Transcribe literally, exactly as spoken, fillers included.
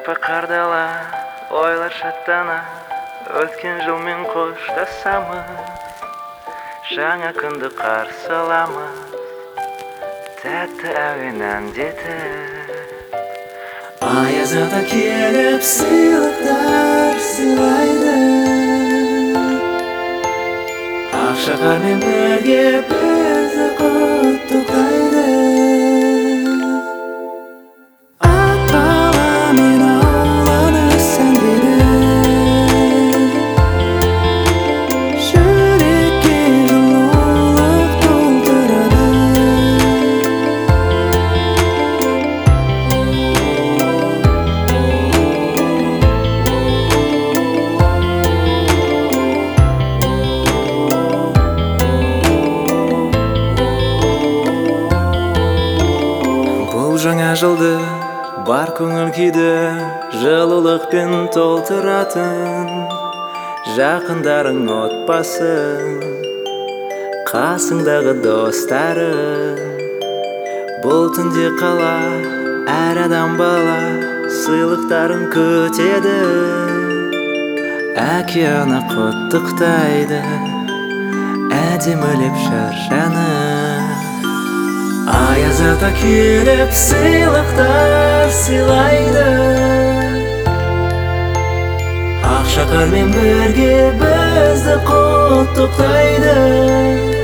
Шапа қардала, ойлар шаттана, өткен жылмен қоштасамыз, жаңа күнді қарсы аламыз, тәтті әуен әндетіп. Аяз ата келіп сыйлықтар сыйлайды, ақшақармен бірге бізді құттықтайды. Ақ қаламен ауланы сәндері, жүрекке жылулық толтырады. Жаңа жылды бар көңіл күйді жылулықпен толтыратын, жақындарың отбасың, қасыңдағы достарың. Бұл түнде қала әр адам бала сыйлықтарын күтеді, әке ана құттықтайды әдемілеп шаршанып. Аяз ата келіп сыйлықтар сыйлайды, ақшақармен бірге бізді құттықтайды.